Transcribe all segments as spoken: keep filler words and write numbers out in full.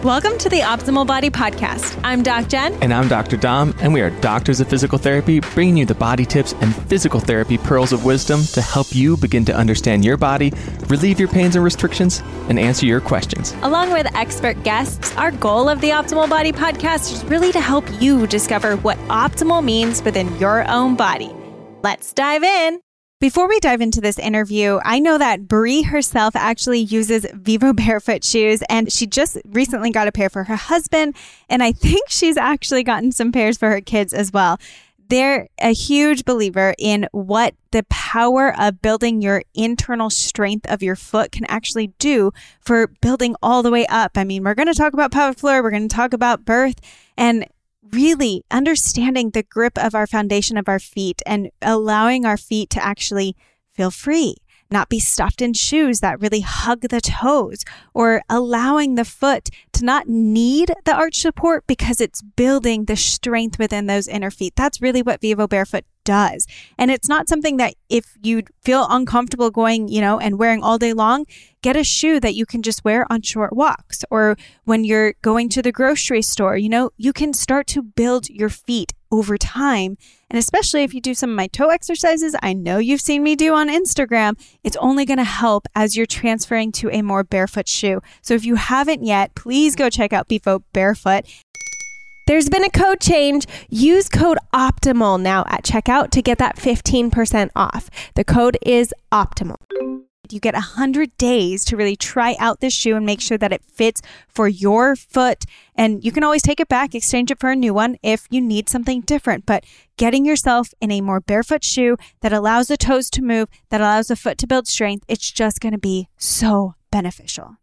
Welcome to the Optimal Body Podcast. I'm Doc Jen. And I'm Doctor Dom, and we are doctors of physical therapy, bringing you the body tips and physical therapy pearls of wisdom to help you begin to understand your body, relieve your pains and restrictions, and answer your questions. Along with expert guests, our goal of the Optimal Body Podcast is really to help you discover what optimal means within your own body. Let's dive in. Before we dive into this interview, I know that Brie herself actually uses Vivo Barefoot shoes, and she just recently got a pair for her husband, and I think she's actually gotten some pairs for her kids as well. They're a huge believer in what the power of building your internal strength of your foot can actually do for building all the way up. I mean, we're going to talk about pelvic floor, we're going to talk about birth, and really understanding the grip of our foundation of our feet and allowing our feet to actually feel free, not be stuffed in shoes that really hug the toes, or allowing the foot to not need the arch support because it's building the strength within those inner feet. That's really what Vivo Barefoot does. And it's not something that if you feel uncomfortable going, you know, and wearing all day long, get a shoe that you can just wear on short walks, or when you're going to the grocery store. You know, you can start to build your feet over time. And especially if you do some of my toe exercises, I know you've seen me do on Instagram, it's only going to help as you're transferring to a more barefoot shoe. So if you haven't yet, please go check out Vivo Barefoot. There's been a code change. Use code OPTIMAL now at checkout to get that fifteen percent off. The code is OPTIMAL. You get one hundred days to really try out this shoe and make sure that it fits for your foot. And you can always take it back, exchange it for a new one if you need something different. But getting yourself in a more barefoot shoe that allows the toes to move, that allows the foot to build strength, it's just going to be so beneficial.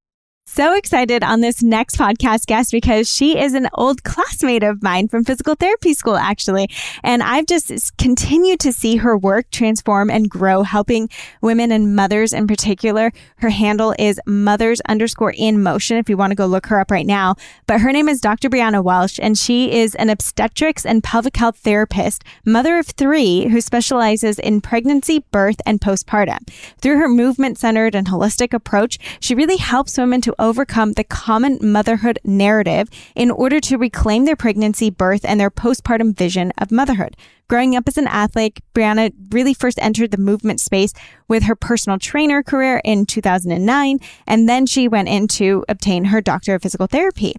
So excited on this next podcast guest because she is an old classmate of mine from physical therapy school, actually. And I've just continued to see her work transform and grow, helping women and mothers in particular. Her handle is mothers underscore in motion if you want to go look her up right now. But her name is Doctor Brianna Welsh, and she is an obstetrics and pelvic health therapist, mother of three, who specializes in pregnancy, birth, and postpartum. Through her movement-centered and holistic approach, she really helps women to overcome the common motherhood narrative in order to reclaim their pregnancy, birth, and their postpartum vision of motherhood. Growing up as an athlete, Brianna really first entered the movement space with her personal trainer career in two thousand nine, and then she went in to obtain her doctor of physical therapy.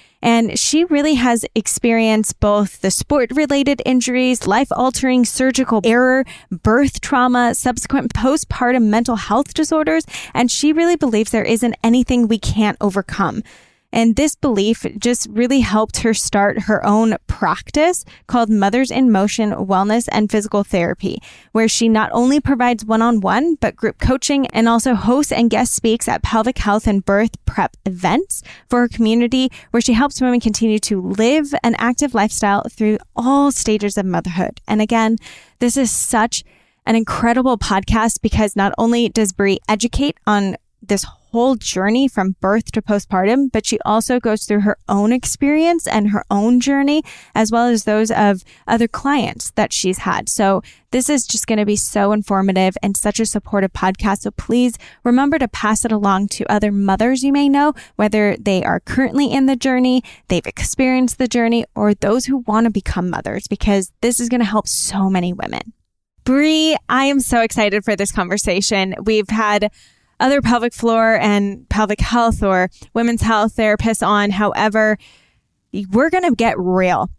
And she really has experienced both the sport-related injuries, life-altering surgical error, birth trauma, subsequent postpartum mental health disorders, and she really believes there isn't anything we can't overcome. And this belief just really helped her start her own practice called Mothers in Motion Wellness and Physical Therapy, where she not only provides one-on-one, but group coaching, and also hosts and guest speaks at pelvic health and birth prep events for her community, where she helps women continue to live an active lifestyle through all stages of motherhood. And again, this is such an incredible podcast because not only does Brie educate on this whole journey from birth to postpartum, but she also goes through her own experience and her own journey, as well as those of other clients that she's had. So this is just going to be so informative and such a supportive podcast. So please remember to pass it along to other mothers you may know, whether they are currently in the journey, they've experienced the journey, or those who want to become mothers, because this is going to help so many women. Brie, I am so excited for this conversation. We've had other pelvic floor and pelvic health or women's health therapists on. However, we're going to get real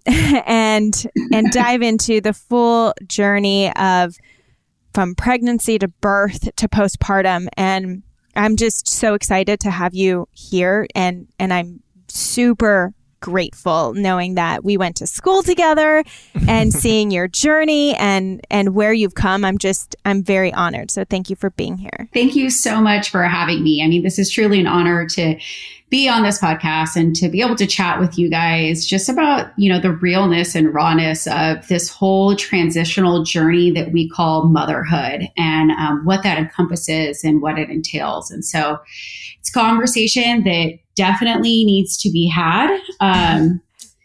and and dive into the full journey of from pregnancy to birth to postpartum. And I'm just so excited to have you here. And, and I'm super grateful knowing that we went to school together and seeing your journey and and where you've come. I'm just, I'm very honored. So thank you for being here. Thank you so much for having me. I mean, this is truly an honor to be on this podcast and to be able to chat with you guys just about, you know, the realness and rawness of this whole transitional journey that we call motherhood and um, what that encompasses and what it entails. And so it's a conversation that definitely needs to be had. Um,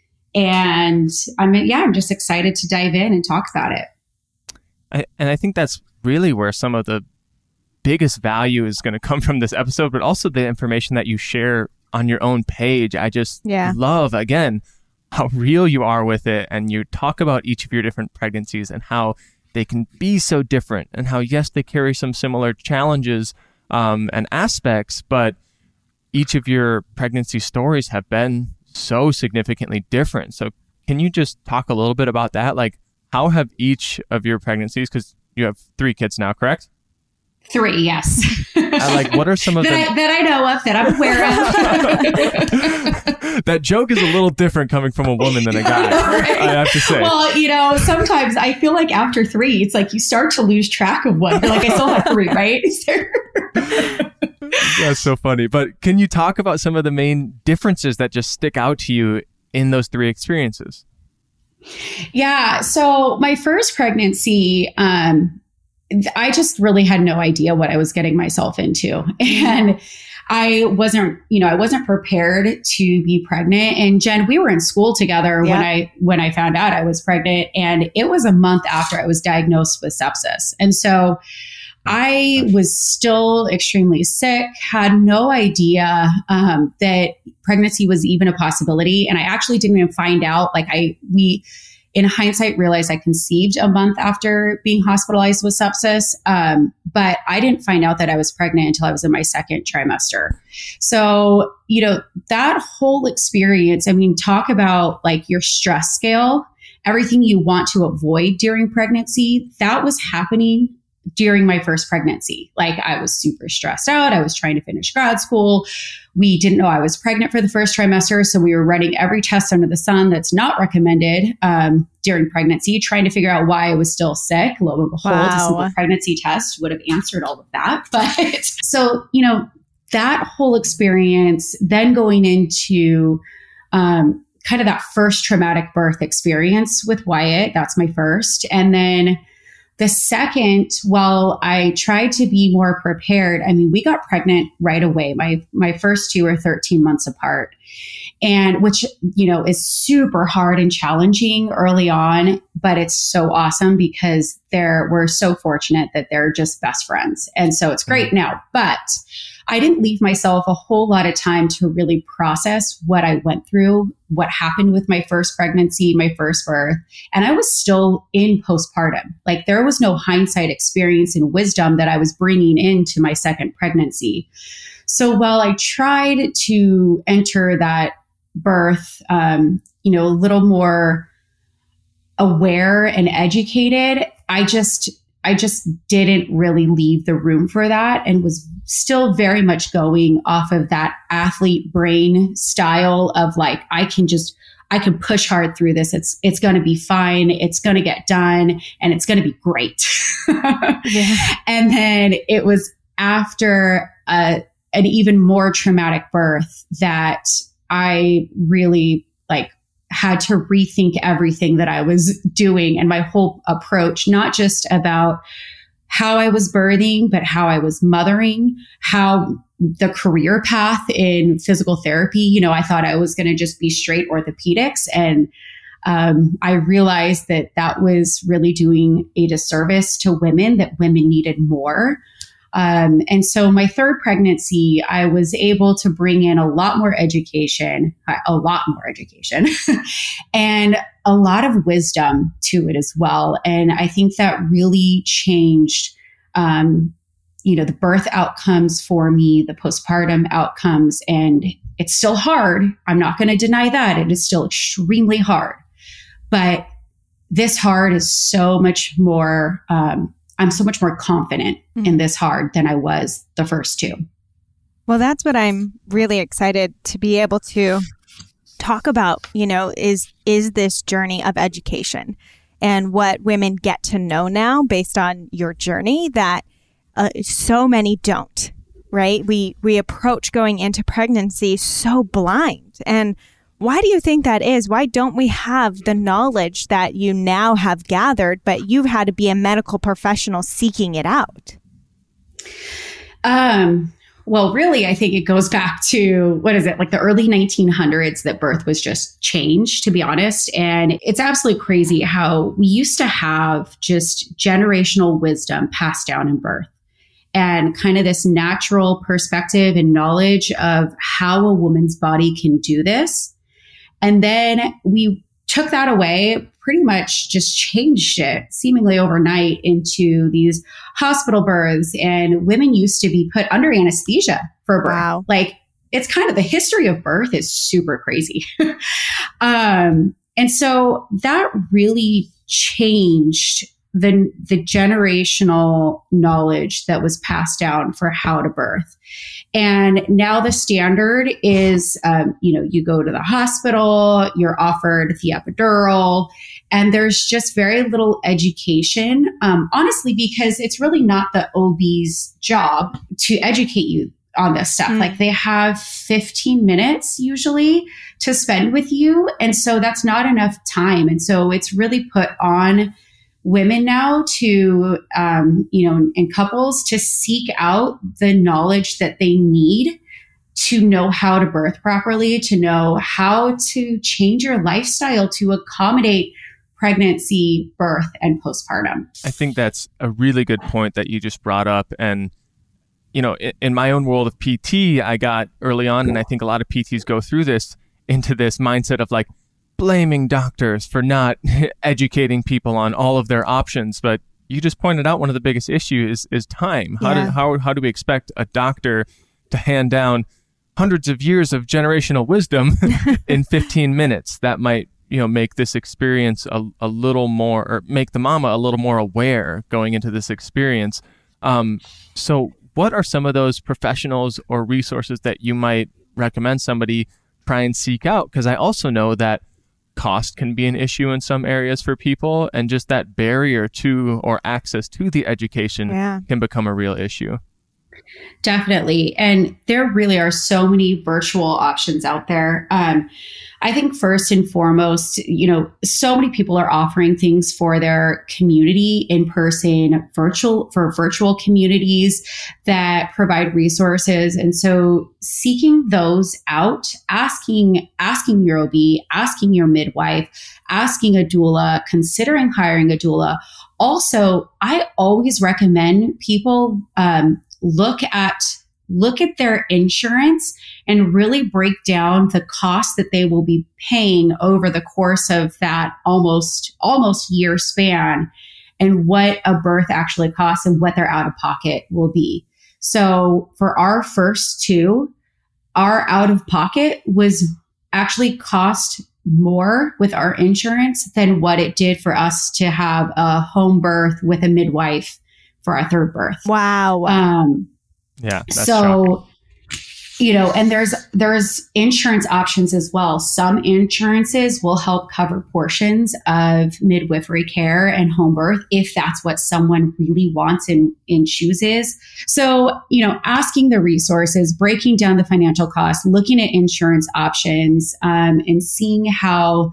and I mean, yeah, I'm just excited to dive in and talk about it. I, and I think that's really where some of the biggest value is going to come from this episode, but also the information that you share on your own page. I just yeah. love, again, how real you are with it. And you talk about each of your different pregnancies and how they can be so different, and how, yes, they carry some similar challenges um, and aspects, but each of your pregnancy stories have been so significantly different. So can you just talk a little bit about that? Like, how have each of your pregnancies, because you have three kids now, correct? Three, yes. I like, what are some of that, them? I, that I know of, that I'm aware of. That joke is a little different coming from a woman than a guy, right? I have to say. Well, you know, sometimes I feel like after three, it's like you start to lose track of one. You're like, I still have three, right? That's so funny. But can you talk about some of the main differences that just stick out to you in those three experiences? Yeah. So my first pregnancy, um, I just really had no idea what I was getting myself into. And I wasn't, you know, I wasn't prepared to be pregnant. And Jen, we were in school together yeah. when I, when I found out I was pregnant, and it was a month after I was diagnosed with sepsis. And so I was still extremely sick, had no idea um, that pregnancy was even a possibility. And I actually didn't even find out, like I, we, in hindsight, realized I conceived a month after being hospitalized with sepsis. Um, but I didn't find out that I was pregnant until I was in my second trimester. So, you know, that whole experience, I mean, talk about like your stress scale, everything you want to avoid during pregnancy, that was happening during my first pregnancy. Like, I was super stressed out. I was trying to finish grad school. We didn't know I was pregnant for the first trimester. So we were running every test under the sun that's not recommended um, during pregnancy, trying to figure out why I was still sick. Lo and behold, wow. a simple pregnancy test would have answered all of that. But so, you know, that whole experience, then going into um, kind of that first traumatic birth experience with Wyatt, that's my first. And then the second, while I tried to be more prepared, I mean, we got pregnant right away. My my first two are thirteen months apart, and which, you know, is super hard and challenging early on, but it's so awesome because they're we're so fortunate that they're just best friends. And so it's great now. But I didn't leave myself a whole lot of time to really process what I went through, what happened with my first pregnancy, my first birth. And I was still in postpartum. Like, there was no hindsight experience and wisdom that I was bringing into my second pregnancy. So while I tried to enter that birth, um, you know, a little more aware and educated, I just I just didn't really leave the room for that, and was still very much going off of that athlete brain style of like, I can just, I can push hard through this. It's, it's going to be fine. It's going to get done, and it's going to be great. Yeah. And then it was after a, an even more traumatic birth that I really like had to rethink everything that I was doing and my whole approach, not just about how I was birthing, but how I was mothering, how the career path in physical therapy, you know, I thought I was going to just be straight orthopedics. And um, I realized that that was really doing a disservice to women, that women needed more. Um, and so my third pregnancy, I was able to bring in a lot more education, a lot more education, and a lot of wisdom to it as well. And I think that really changed, um, you know, the birth outcomes for me, the postpartum outcomes. And it's still hard. I'm not going to deny that. It is still extremely hard. But this hard is so much more, um, I'm so much more confident mm-hmm. in this hard than I was the first two. Well, that's what I'm really excited to be able to talk about, you know, is, is this journey of education and what women get to know now based on your journey that uh, so many don't, right? We, we approach going into pregnancy so blind. And why do you think that is? Why don't we have the knowledge that you now have gathered, but you've had to be a medical professional seeking it out? Um, well, really, I think it goes back to, what is it, like the early nineteen hundreds that birth was just changed, to be honest. And it's absolutely crazy how we used to have just generational wisdom passed down in birth. and kind of this natural perspective and knowledge of how a woman's body can do this. And then we took that away, pretty much just changed it seemingly overnight into these hospital births. And women used to be put under anesthesia for birth. Wow. Like, it's kind of the history of birth is super crazy. um, and so that really changed the, the generational knowledge that was passed down for how to birth. And now the standard is, um, you know, you go to the hospital, you're offered the epidural, and there's just very little education, um, honestly, because it's really not the O B's job to educate you on this stuff. Mm. Like, they have fifteen minutes usually to spend with you. And so that's not enough time. And so it's really put on women now to, um, you know, and couples to seek out the knowledge that they need to know how to birth properly, to know how to change your lifestyle to accommodate pregnancy, birth, and postpartum. I think that's a really good point that you just brought up. And, you know, in, in my own world of P T, I got early on, and I think a lot of P Ts go through this, into this mindset of like, blaming doctors for not educating people on all of their options. But you just pointed out one of the biggest issues is, is time. How, Yeah. do, how, how do we expect a doctor to hand down hundreds of years of generational wisdom in fifteen minutes? That might, you know, make this experience a, a little more, or make the mama a little more aware going into this experience. Um, so what are some of those professionals or resources that you might recommend somebody try and seek out? Because I also know that cost can be an issue in some areas for people, and just that barrier to or access to the education Yeah. can become a real issue. Definitely. And there really are so many virtual options out there. Um, I think first and foremost, you know, so many people are offering things for their community in person, virtual, for virtual communities that provide resources. And so seeking those out, asking, asking your O B, asking your midwife, asking a doula, considering hiring a doula. Also, I always recommend people, um, look at look at their insurance and really break down the cost that they will be paying over the course of that almost almost year span, and what a birth actually costs and what their out of pocket will be. So for our first two, our out of pocket was actually cost more with our insurance than what it did for us to have a home birth with a midwife for our third birth. Wow. Um, Yeah. That's so, shocking. you know, and there's, there's insurance options as well. Some insurances will help cover portions of midwifery care and home birth if that's what someone really wants and, and chooses. So, you know, asking the resources, breaking down the financial costs, looking at insurance options, um, and seeing how,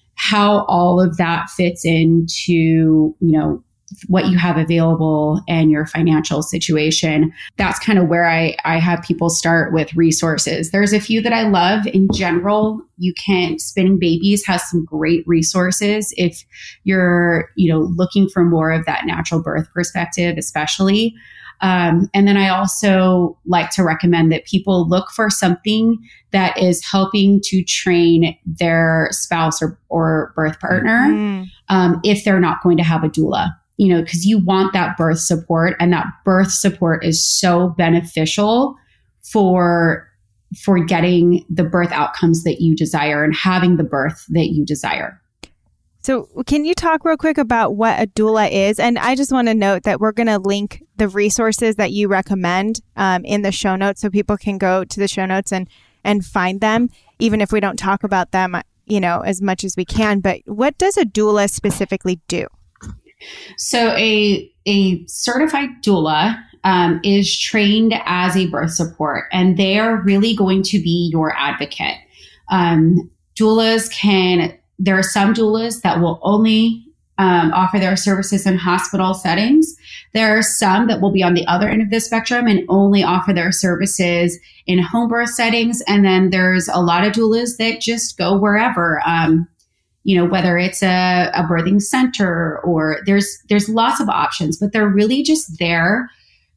how all of that fits into, you know, what you have available and your financial situation. That's kind of where I, I have people start with resources. There's a few that I love in general. You can, Spinning Babies has some great resources if you're, you know, looking for more of that natural birth perspective, especially. Um, and then I also like to recommend that people look for something that is helping to train their spouse or, or birth partner, Mm. um, if they're not going to have a doula. You know, because you want that birth support, and that birth support is so beneficial for for getting the birth outcomes that you desire and having the birth that you desire. So can you talk real quick about what a doula is? And I just want to note that we're going to link the resources that you recommend um, in the show notes, so people can go to the show notes and and find them, even if we don't talk about them, you know, as much as we can. But what does a doula specifically do? So a a certified doula um, is trained as a birth support, and they are really going to be your advocate. Um, doulas can, there are some doulas that will only um, offer their services in hospital settings. There are some that will be on the other end of the spectrum and only offer their services in home birth settings. And then there's a lot of doulas that just go wherever. Um, You know, whether it's a, a birthing center, or there's there's lots of options, but they're really just there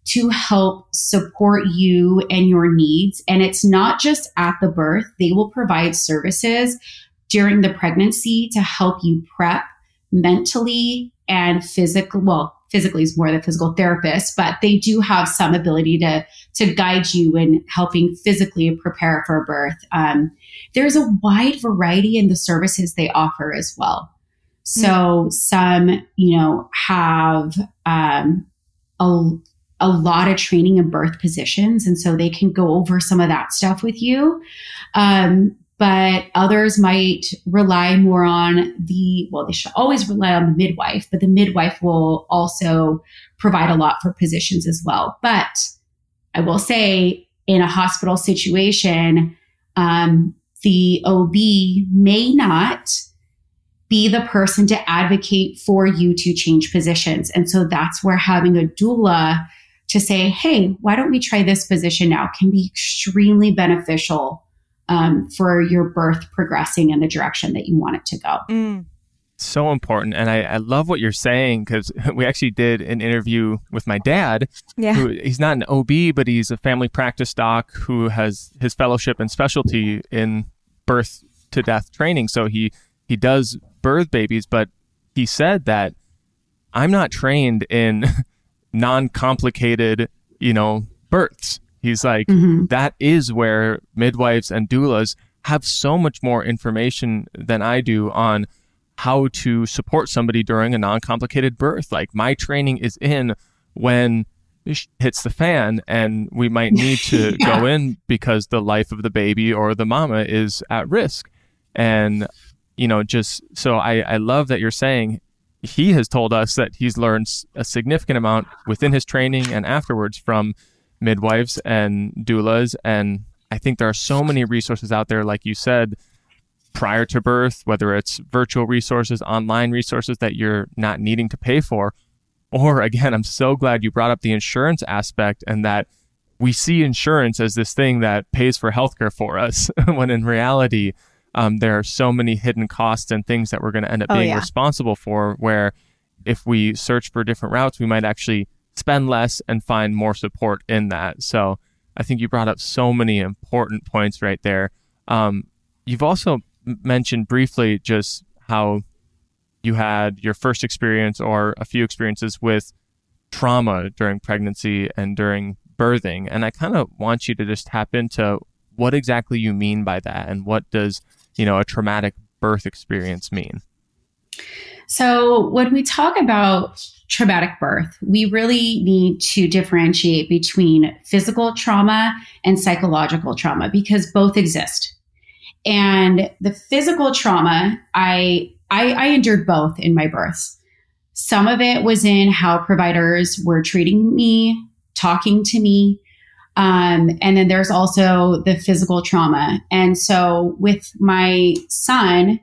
to help support you and your needs. And it's not just at the birth. They will provide services during the pregnancy to help you prep mentally and physically. Well, physically is more the physical therapist, but they do have some ability to, to guide you in helping physically prepare for birth. Um, there's a wide variety in the services they offer as well. So mm-hmm. some, you know, have um, a a lot of training in birth positions. And so they can go over some of that stuff with you. Um, but others might rely more on the, well, they should always rely on the midwife, but the midwife will also provide a lot for positions as well. But I will say in a hospital situation, um, the O B may not be the person to advocate for you to change positions. And so that's where having a doula to say, hey, why don't we try this position now, can be extremely beneficial um, for your birth progressing in the direction that you want it to go. Mm. So important. And I, I love what you're saying, because we actually did an interview with my dad. Yeah. Who, he's not an O B, but he's a family practice doc who has his fellowship and specialty in birth to death training. So he, he does birth babies, but he said that I'm not trained in non-complicated, you know, births. He's like, mm-hmm. that is where midwives and doulas have so much more information than I do on how to support somebody during a non-complicated birth. Like, my training is in when it hits the fan and we might need to yeah. go in because the life of the baby or the mama is at risk. And, you know, just so I, I love that you're saying, he has told us that he's learned a significant amount within his training and afterwards from midwives and doulas. And I think there are so many resources out there, like you said, prior to birth, whether it's virtual resources, online resources that you're not needing to pay for. Or again, I'm so glad you brought up the insurance aspect, and that we see insurance as this thing that pays for healthcare for us, when in reality, Um, there are so many hidden costs and things that we're going to end up oh, being yeah. responsible for, where if we search for different routes, we might actually spend less and find more support in that. So I think you brought up so many important points right there. Um, you've also m- mentioned briefly just how you had your first experience or a few experiences with trauma during pregnancy and during birthing. And I kind of want you to just tap into what exactly you mean by that, and what does, you know, a traumatic birth experience mean? So when we talk about traumatic birth, we really need to differentiate between physical trauma and psychological trauma, because both exist. And the physical trauma, I, I, I endured both in my births. Some of it was in how providers were treating me, talking to me. Um, and then there's also the physical trauma. And so with my son,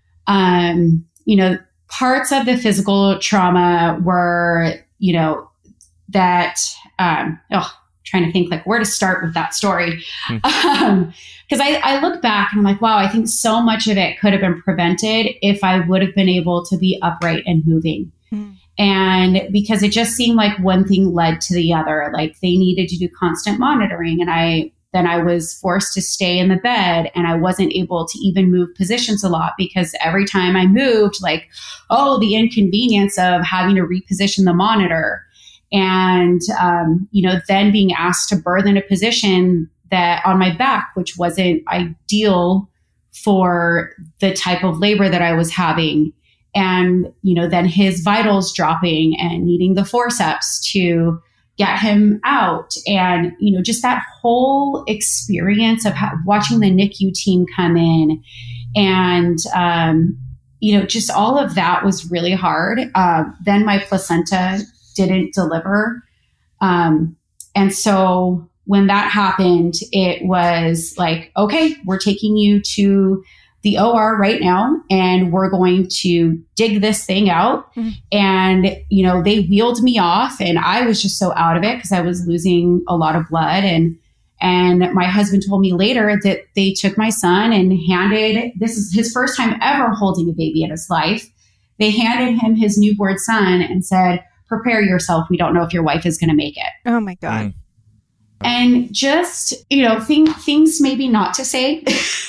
um, you know, parts of the physical trauma were, you know, that, um, oh, trying to think like where to start with that story. Hmm. Um, cause I, I look back and I'm like, wow, I think so much of it could have been prevented if I would have been able to be upright and moving. Hmm. And because it just seemed like one thing led to the other, like they needed to do constant monitoring. And I, then I was forced to stay in the bed, and I wasn't able to even move positions a lot, because every time I moved, like, oh, the inconvenience of having to reposition the monitor. And, um, you know, then being asked to birth in a position that on my back, which wasn't ideal for the type of labor that I was having. And, you know, then his vitals dropping and needing the forceps to get him out. And, you know, just that whole experience of ha- watching the N I C U team come in. And, um, you know, just all of that was really hard. Uh, then my placenta didn't deliver. Um, and so when that happened, it was like, okay, we're taking you to the O R right now, and we're going to dig this thing out. Mm-hmm. And, you know, they wheeled me off, and I was just so out of it because I was losing a lot of blood. And, and my husband told me later that they took my son and handed, this is his first time ever holding a baby in his life. They handed him his newborn son and said, prepare yourself. We don't know if your wife is going to make it. Oh my God. Mm. And just, you know, think, things maybe not to say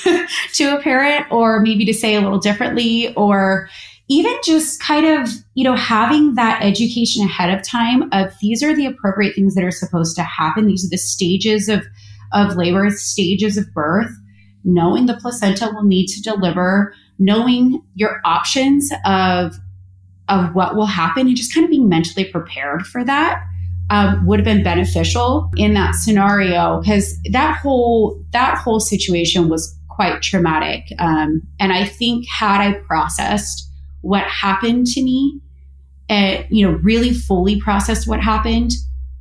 to a parent, or maybe to say a little differently, or even just kind of, you know, having that education ahead of time of these are the appropriate things that are supposed to happen. These are the stages of, of labor, stages of birth, knowing the placenta will need to deliver, knowing your options of, of what will happen, and just kind of being mentally prepared for that. Um, would have been beneficial in that scenario, because that whole that whole situation was quite traumatic. Um, and I think had I processed what happened to me, and you know, really fully processed what happened,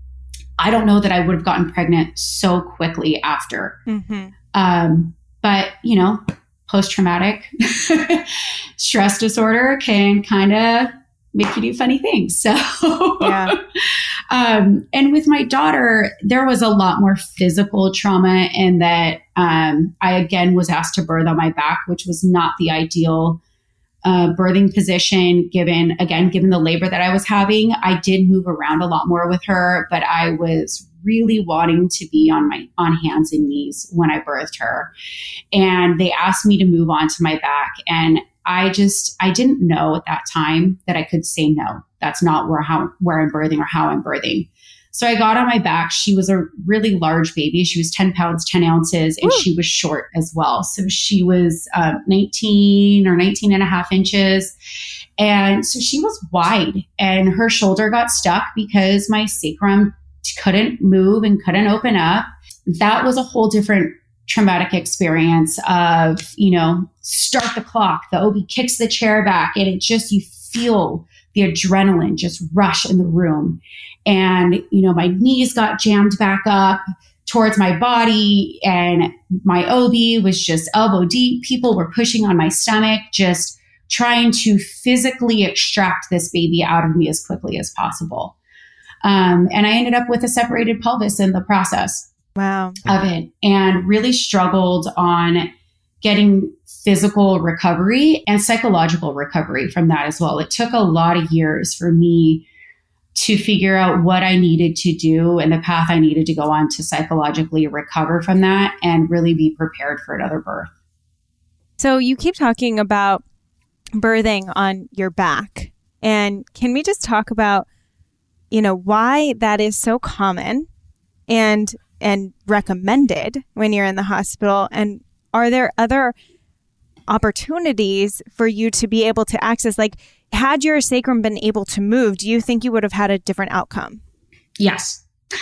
I don't know that I would have gotten pregnant so quickly after. Mm-hmm. Um, but you know, post-traumatic stress disorder can kind of make you do funny things. So, yeah. um, and with my daughter, there was a lot more physical trauma in that um, I again was asked to birth on my back, which was not the ideal uh, birthing position. Given again, given the labor that I was having, I did move around a lot more with her, but I was really wanting to be on my on hands and knees when I birthed her, and they asked me to move onto my back, and I just, I didn't know at that time that I could say no. That's not where how where I'm birthing or how I'm birthing. So I got on my back. She was a really large baby. She was ten pounds, ten ounces, and Ooh. She was short as well. So she was um, nineteen or nineteen and a half inches. And so she was wide, and her shoulder got stuck because my sacrum couldn't move and couldn't open up. That was a whole different traumatic experience of, you know, start the clock, the O B kicks the chair back, and it just, you feel the adrenaline just rush in the room. And, you know, my knees got jammed back up towards my body, and my O B was just elbow deep. People were pushing on my stomach, just trying to physically extract this baby out of me as quickly as possible. Um, and I ended up with a separated pelvis in the process. Wow. Of it, and really struggled on getting physical recovery and psychological recovery from that as well. It took a lot of years for me to figure out what I needed to do and the path I needed to go on to psychologically recover from that and really be prepared for another birth. So you keep talking about birthing on your back. And can we just talk about, you know, why that is so common and and recommended when you're in the hospital? And are there other opportunities for you to be able to access? Like, had your sacrum been able to move, do you think you would have had a different outcome? Yes.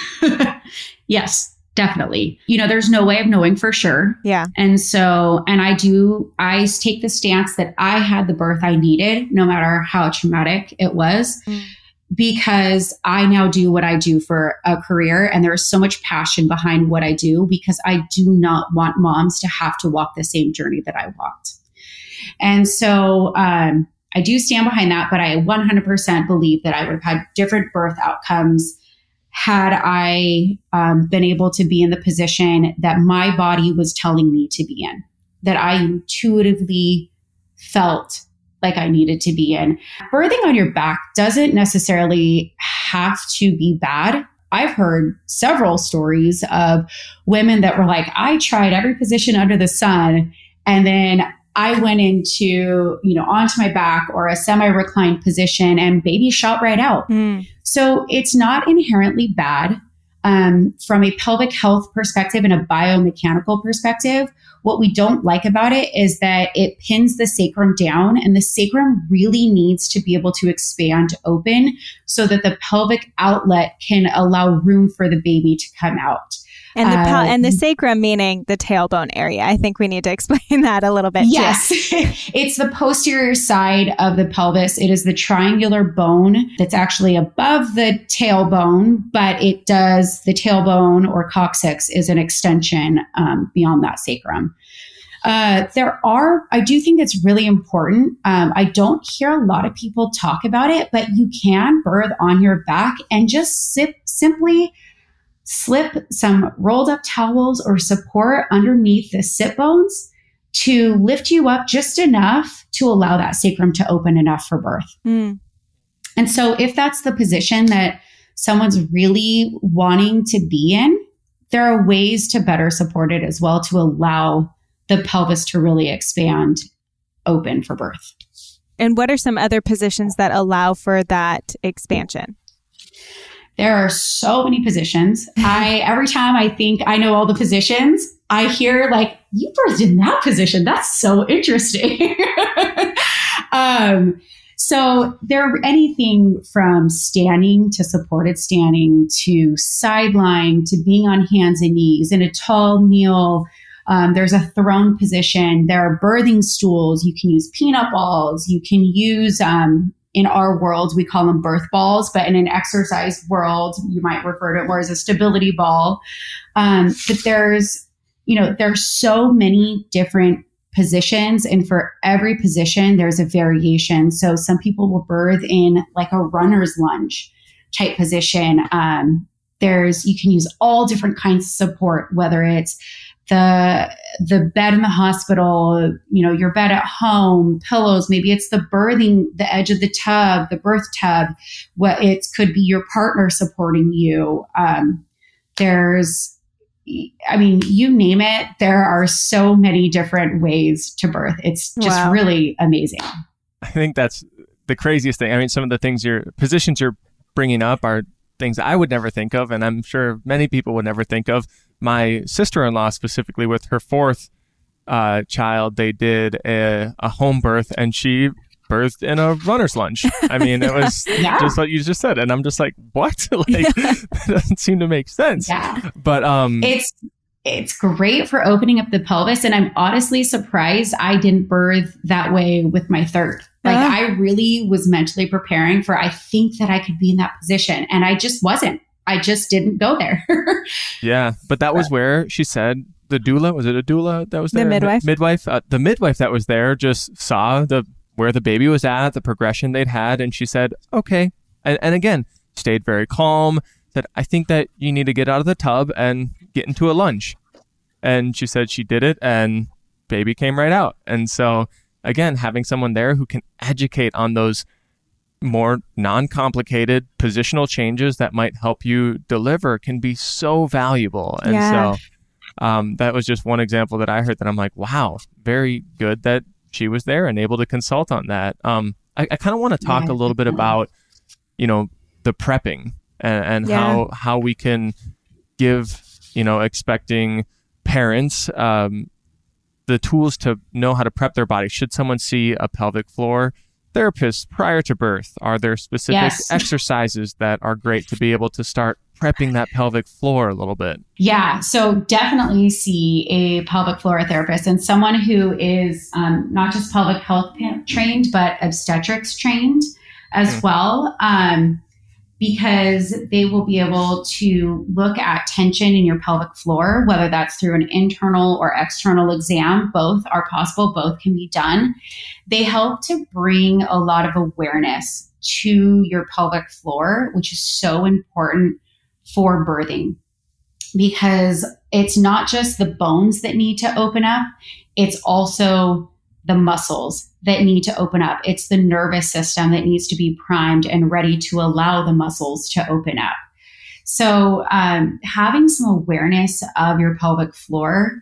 Yes, definitely. You know, there's no way of knowing for sure. Yeah. And so, and I do, I take the stance that I had the birth I needed, no matter how traumatic it was. Mm. Because I now do what I do for a career, and there is so much passion behind what I do, because I do not want moms to have to walk the same journey that I walked. And so um, I do stand behind that, but I one hundred percent believe that I would have had different birth outcomes had I um, been able to be in the position that my body was telling me to be in, that I intuitively felt like I needed to be in. Birthing on your back doesn't necessarily have to be bad. I've heard several stories of women that were like, I tried every position under the sun, and then I went into, you know, onto my back or a semi-reclined position, and baby shot right out. Mm. So it's not inherently bad. Um, from a pelvic health perspective and a biomechanical perspective, what we don't like about it is that it pins the sacrum down, and the sacrum really needs to be able to expand open so that the pelvic outlet can allow room for the baby to come out. And the pel- uh, and the sacrum meaning the tailbone area. I think we need to explain that a little bit. Yes. It's the posterior side of the pelvis. It is the triangular bone that's actually above the tailbone, but it does, the tailbone or coccyx is an extension um, beyond that sacrum. Uh, there are, I do think it's really important. Um, I don't hear a lot of people talk about it, but you can birth on your back and just sip, simply slip some rolled up towels or support underneath the sit bones to lift you up just enough to allow that sacrum to open enough for birth. Mm. And so if that's the position that someone's really wanting to be in, there are ways to better support it as well to allow the pelvis to really expand open for birth. And what are some other positions that allow for that expansion? There are so many positions. I every time I think I know all the positions, I hear like, you birthed in that position. That's so interesting. um, so there are anything from standing to supported standing to side lying to being on hands and knees in a tall kneel. Um, there's a throne position. There are birthing stools. You can use peanut balls. You can use, um, in our world, we call them birth balls, but in an exercise world, you might refer to it more as a stability ball. Um, but there's, you know, there's so many different positions, and for every position, there's a variation. So some people will birth in like a runner's lunge type position. Um, there's, you can use all different kinds of support, whether it's the the bed in the hospital, you know, your bed at home, pillows, maybe it's the birthing, the edge of the tub, the birth tub, what it could be your partner supporting you. Um, there's, I mean, you name it, there are so many different ways to birth. It's just Wow. really amazing. I think that's the craziest thing. I mean, some of the things you're, positions you're bringing up are things I would never think of, and I'm sure many people would never think of. My sister-in-law specifically, with her fourth uh, child, they did a, a home birth, and she birthed in a runner's lunge. I mean, it was Yeah. just like you just said, and I'm just like, what? Like, that doesn't seem to make sense. Yeah. But um, It's it's great for opening up the pelvis. And I'm honestly surprised I didn't birth that way with my third. Like Ah. I really was mentally preparing for, I think that I could be in that position. And I just wasn't. I just didn't go there. yeah, but that was where she said the doula, was it a doula that was The there? midwife. Mi- midwife. Uh, the midwife that was there just saw the where the baby was at, the progression they'd had, and she said, okay. And, and again, stayed very calm, said, I think that you need to get out of the tub and get into a lunge. And she said she did it, and baby came right out. And so, again, having someone there who can educate on those more non-complicated positional changes that might help you deliver can be so valuable. And Yeah. so um, that was just one example that I heard that I'm like, wow, very good that she was there and able to consult on that. Um, I, I kind of want to talk Yeah, a little bit definitely. about, you know, the prepping and, and Yeah. how, how we can give, you know, expecting parents um, the tools to know how to prep their body. Should someone see a pelvic floor therapist prior to birth? Are there specific Yes. exercises that are great to be able to start prepping that pelvic floor a little bit? Yeah, so definitely see a pelvic floor therapist and someone who is um, not just pelvic health pa- trained, but obstetrics trained as Mm. well, um, because they will be able to look at tension in your pelvic floor, whether that's through an internal or external exam. Both are possible, both can be done. They help to bring a lot of awareness to your pelvic floor, which is so important for birthing, because it's not just the bones that need to open up, it's also the muscles that need to open up. It's the nervous system that needs to be primed and ready to allow the muscles to open up. So um, having some awareness of your pelvic floor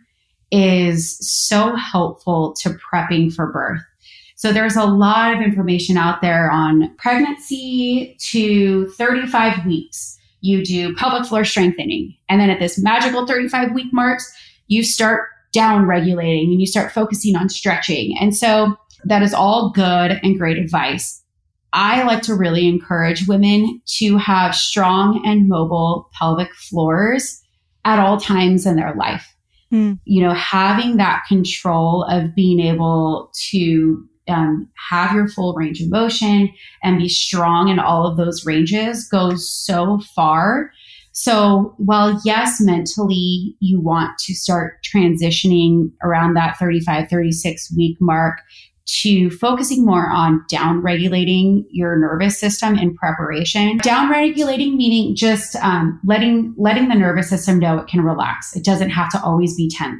is so helpful to prepping for birth. So there's a lot of information out there on pregnancy to thirty-five weeks. You do pelvic floor strengthening. And then at this magical thirty-five week marks, you start down regulating and you start focusing on stretching. And so that is all good and great advice. I like to really encourage women to have strong and mobile pelvic floors at all times in their life. Hmm. You know, having that control of being able to um, have your full range of motion and be strong in all of those ranges goes so far. So while yes, mentally you want to start transitioning around that thirty-five, thirty-six week mark to focusing more on down regulating your nervous system in preparation. Down regulating meaning just um, letting letting the nervous system know it can relax. It doesn't have to always be tense.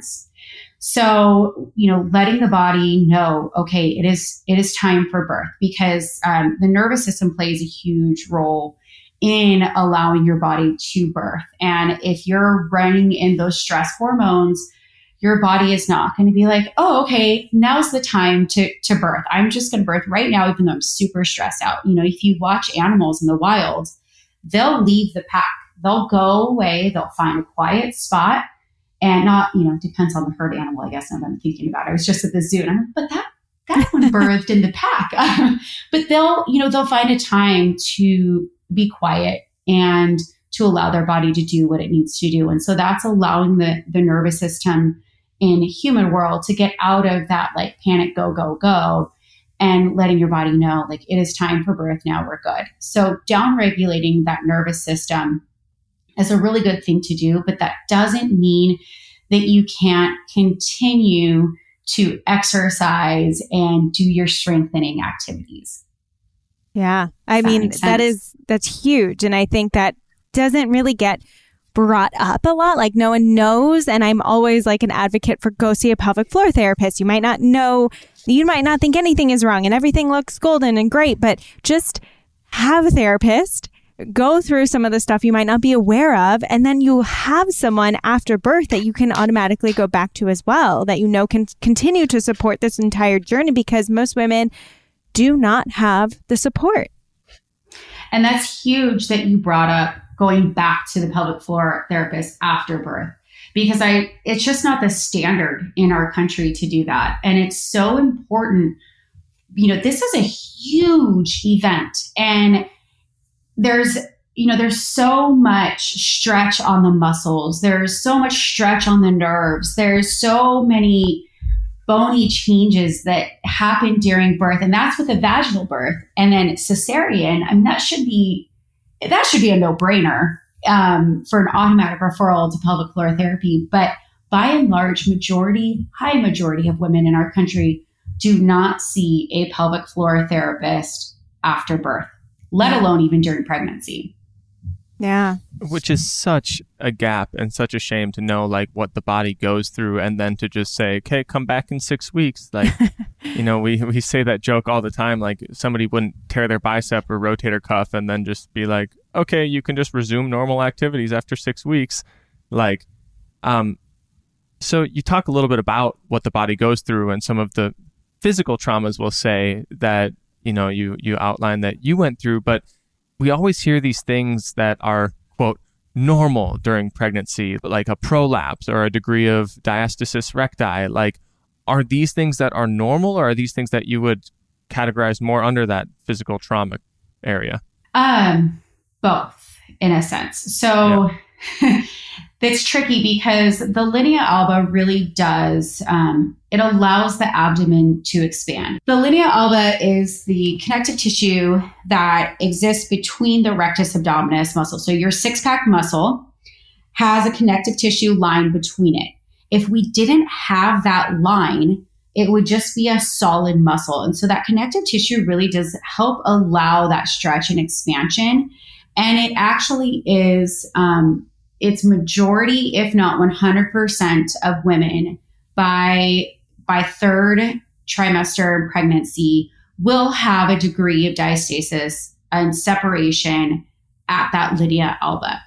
So, you know, letting the body know, okay, it is, it is time for birth, because um, the nervous system plays a huge role in allowing your body to birth. And if you're running in those stress hormones, your body is not going to be like, oh, okay, now's the time to, to birth. I'm just going to birth right now, even though I'm super stressed out. You know, if you watch animals in the wild, they'll leave the pack. They'll go away. They'll find a quiet spot, and not, you know, depends on the herd animal, I guess, now that I'm thinking about it. I was just at the zoo and I'm like, but that, that one birthed in the pack. But they'll, you know, they'll find a time to be quiet and to allow their body to do what it needs to do. And so that's allowing the, the nervous system in a human world to get out of that like panic, go, go, go, and letting your body know, like, it is time for birth now, we're good. So down regulating that nervous system is a really good thing to do, but that doesn't mean that you can't continue to exercise and do your strengthening activities. Yeah. I mean, that is, that's huge. And I think that doesn't really get brought up a lot. Like, no one knows. And I'm always like an advocate for go see a pelvic floor therapist. You might not know, you might not think anything is wrong and everything looks golden and great, but just have a therapist, go through some of the stuff you might not be aware of, and then you have someone after birth that you can automatically go back to as well, that you know can continue to support this entire journey, because most women do not have the support. And that's huge that you brought up going back to the pelvic floor therapist after birth, because I, it's just not the standard in our country to do that. And it's so important. You know, this is a huge event, and there's, you know, there's so much stretch on the muscles. There's so much stretch on the nerves. There's so many bony changes that happen during birth. And that's with a vaginal birth. And then cesarean, I mean, that should be, that should be a no-brainer um, for an automatic referral to pelvic floor therapy. But by and large, majority, high majority of women in our country do not see a pelvic floor therapist after birth, let alone even during pregnancy. Yeah. Which is such a gap and such a shame to know like what the body goes through, and then to just say, okay, come back in six weeks. Like, you know, we, we say that joke all the time, like somebody wouldn't tear their bicep or rotator cuff and then just be like, okay, you can just resume normal activities after six weeks. Like, um, so you talk a little bit about what the body goes through and some of the physical traumas, we'll say, that, you know, you, you outline that you went through, but we always hear these things that are, quote, normal during pregnancy, like a prolapse or a degree of diastasis recti. Like, are these things that are normal, or are these things that you would categorize more under that physical trauma area? Um, both, in a sense. So yeah. It's tricky because the linea alba really does, um, it allows the abdomen to expand. The linea alba is the connective tissue that exists between the rectus abdominis muscle. So your six-pack muscle has a connective tissue line between it. If we didn't have that line, it would just be a solid muscle. And so that connective tissue really does help allow that stretch and expansion. And it actually is, um, it's majority, if not one hundred percent of women by, by third trimester pregnancy will have a degree of diastasis and separation at that linea alba.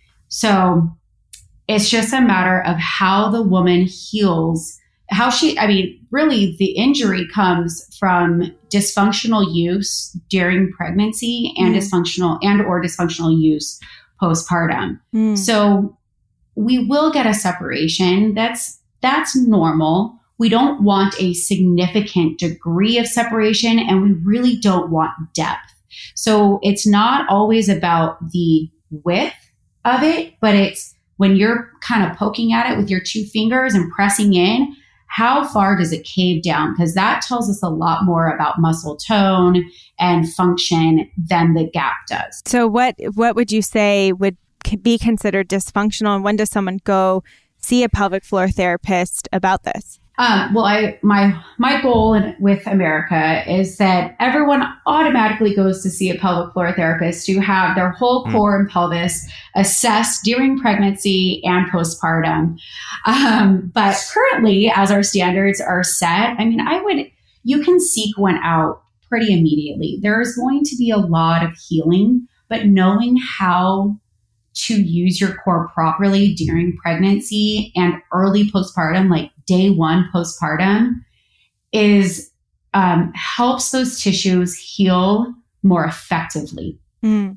So it's just a matter of how the woman heals, how she, I mean, really the injury comes from dysfunctional use during pregnancy and mm. dysfunctional and or dysfunctional use postpartum. Mm. So we will get a separation. That's, that's normal. We don't want a significant degree of separation, and we really don't want depth. So it's not always about the width of it, but it's when you're kind of poking at it with your two fingers and pressing in, how far does it cave down? Because that tells us a lot more about muscle tone and function than the gap does. So what what would you say would be considered dysfunctional, and when does someone go see a pelvic floor therapist about this? Um, well, I my my goal in, with America is that everyone automatically goes to see a pelvic floor therapist to have their whole mm. core and pelvis assessed during pregnancy and postpartum. Um, but currently, as our standards are set, I mean, I would you can seek one out pretty immediately. There is going to be a lot of healing, but knowing how to use your core properly during pregnancy and early postpartum, like day one postpartum, is um, helps those tissues heal more effectively. Mm.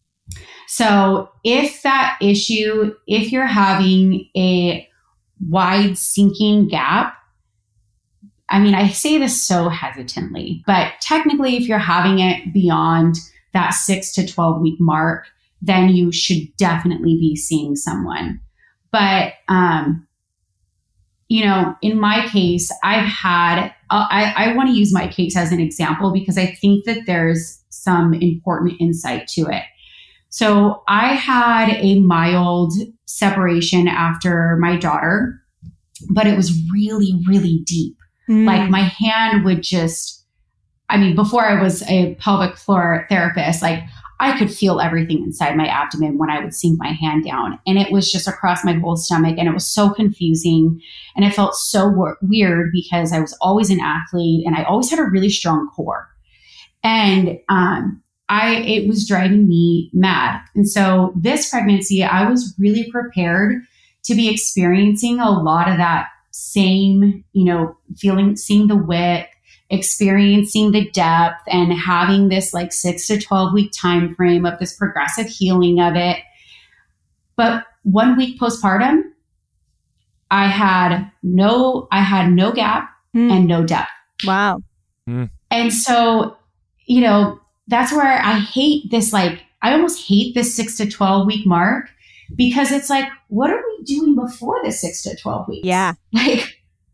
So if that issue, if you're having a wide sinking gap, I mean, I say this so hesitantly, but technically, if you're having it beyond that six to twelve week mark, then you should definitely be seeing someone. But, um, you know, in my case, I've had, uh, I, I want to use my case as an example because I think that there's some important insight to it. So I had a mild separation after my daughter, but it was really, really deep. Mm. Like my hand would just, I mean, before I was a pelvic floor therapist, like I could feel everything inside my abdomen when I would sink my hand down. And it was just across my whole stomach. And it was so confusing. And it felt so w- weird because I was always an athlete and I always had a really strong core. And um, I it was driving me mad. And so this pregnancy, I was really prepared to be experiencing a lot of that same, you know, feeling, seeing the width, experiencing the depth and having this like six to twelve week time frame of this progressive healing of it. But one week postpartum, I had no, I had no gap mm. and no depth. Wow. Mm. And so, you know, that's where I hate this, like, I almost hate this six to twelve week mark because it's like, what are we doing before the six to twelve weeks? Yeah. Like,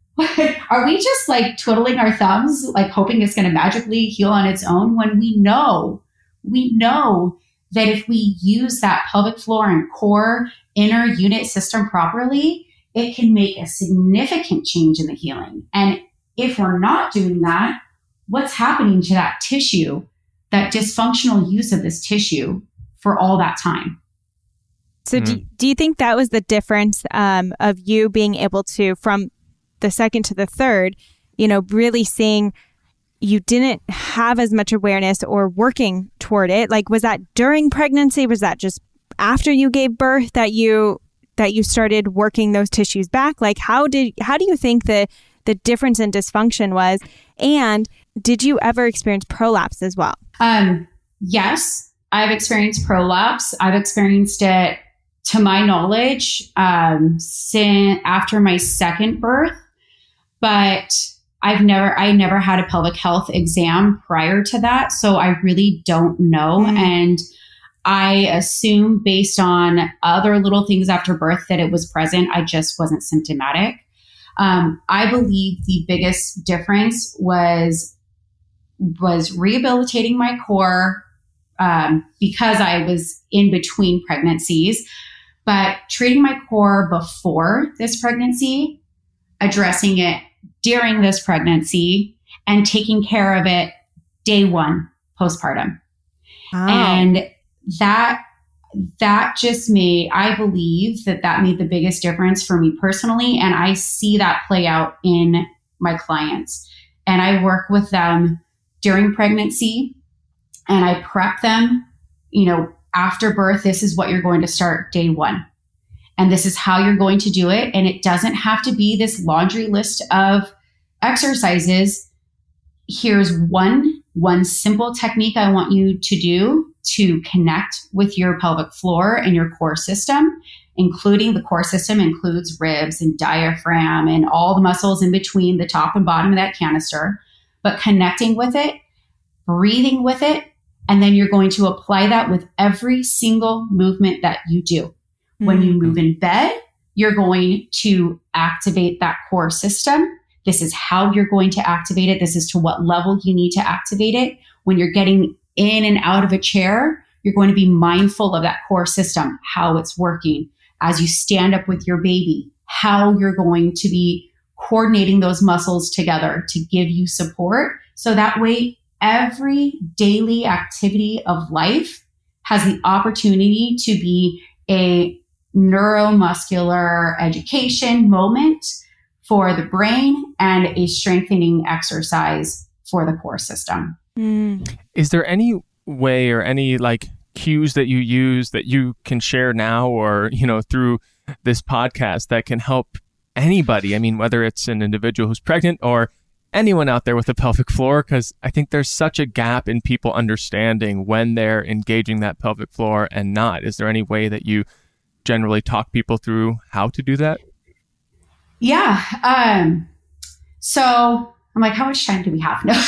are we just like twiddling our thumbs, like hoping it's going to magically heal on its own when we know, we know that if we use that pelvic floor and core inner unit system properly, it can make a significant change in the healing. And if we're not doing that, what's happening to that tissue, that dysfunctional use of this tissue for all that time? So mm. do, do you think that was the difference um, of you being able to, from the second to the third, you know, really seeing you didn't have as much awareness or working toward it? Like, was that during pregnancy? Was that just after you gave birth that you that you started working those tissues back? Like, how did how do you think the the difference in dysfunction was? And did you ever experience prolapse as well? Um, yes, I've experienced prolapse. I've experienced it, to my knowledge, um, since after my second birth. But I've never, I never had a pelvic health exam prior to that. So I really don't know. Mm. And I assume based on other little things after birth that it was present. I just wasn't symptomatic. Um, I believe the biggest difference was, was rehabilitating my core, um, because I was in between pregnancies, but treating my core before this pregnancy, addressing it during this pregnancy, and taking care of it day one postpartum. Oh. And that, that just made, I believe that that made the biggest difference for me personally. And I see that play out in my clients. And I work with them during pregnancy and I prep them, you know, after birth, this is what you're going to start day one. And this is how you're going to do it. And it doesn't have to be this laundry list of exercises. Here's one, one simple technique I want you to do to connect with your pelvic floor and your core system, including the core system includes ribs and diaphragm and all the muscles in between the top and bottom of that canister, but connecting with it, breathing with it, and then you're going to apply that with every single movement that you do. When you move in bed, you're going to activate that core system. This is how you're going to activate it. This is to what level you need to activate it. When you're getting in and out of a chair, you're going to be mindful of that core system, how it's working. As you stand up with your baby, how you're going to be coordinating those muscles together to give you support. So that way, every daily activity of life has the opportunity to be a neuromuscular education moment for the brain and a strengthening exercise for the core system. Mm. Is there any way or any like cues that you use that you can share now or, you know, through this podcast that can help anybody? I mean, whether it's an individual who's pregnant or anyone out there with a pelvic floor, because I think there's such a gap in people understanding when they're engaging that pelvic floor and not. Is there any way that you generally talk people through how to do that? Yeah. Um, so I'm like, how much time do we have? No.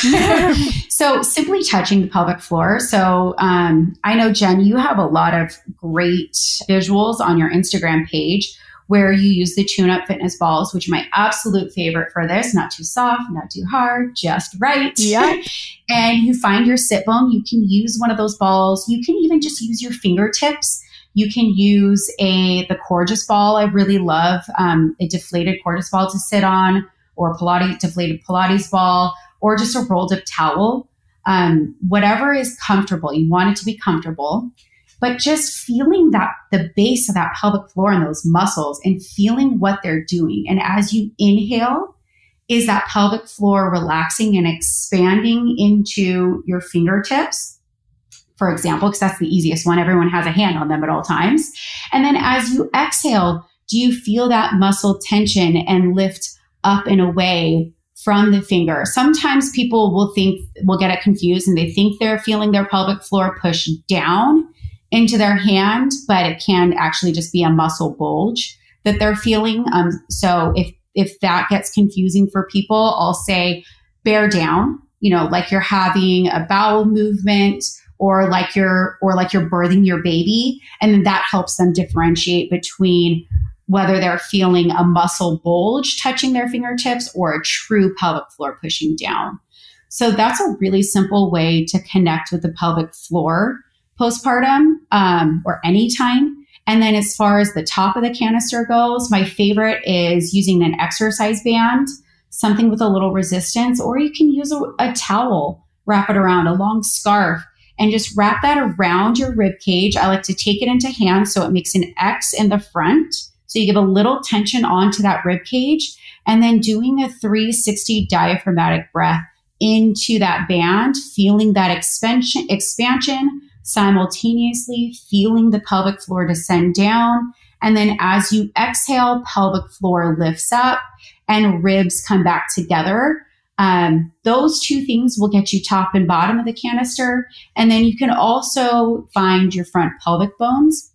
So simply touching the pelvic floor. So um, I know, Jen, you have a lot of great visuals on your Instagram page where you use the Tune-Up Fitness balls, which are my absolute favorite for this. Not too soft, not too hard, just right. Yeah. And you find your sit bone. You can use one of those balls. You can even just use your fingertips. You can use a the Coregeous ball. I really love um, a deflated Coregeous ball to sit on, or Pilates deflated Pilates ball, or just a rolled up towel. Um, whatever is comfortable. You want it to be comfortable. But just feeling that the base of that pelvic floor and those muscles and feeling what they're doing. And as you inhale, is that pelvic floor relaxing and expanding into your fingertips, for example, because that's the easiest one. Everyone has a hand on them at all times. And then as you exhale, do you feel that muscle tension and lift up and away from the finger? Sometimes people will think, will get it confused and they think they're feeling their pelvic floor push down into their hand, but it can actually just be a muscle bulge that they're feeling. Um, so if if that gets confusing for people, I'll say bear down, you know, like you're having a bowel movement or like you're or like you're birthing your baby. And then that helps them differentiate between whether they're feeling a muscle bulge touching their fingertips or a true pelvic floor pushing down. So that's a really simple way to connect with the pelvic floor postpartum um, or anytime. And then as far as the top of the canister goes, my favorite is using an exercise band, something with a little resistance, or you can use a, a towel, wrap it around, a long scarf, and just wrap that around your rib cage. I like to take it into hand so it makes an X in the front. So you give a little tension onto that rib cage, and then doing a three sixty diaphragmatic breath into that band, feeling that expansion, expansion, simultaneously feeling the pelvic floor descend down. And then as you exhale, pelvic floor lifts up and ribs come back together. Um, those two things will get you top and bottom of the canister. And then you can also find your front pelvic bones,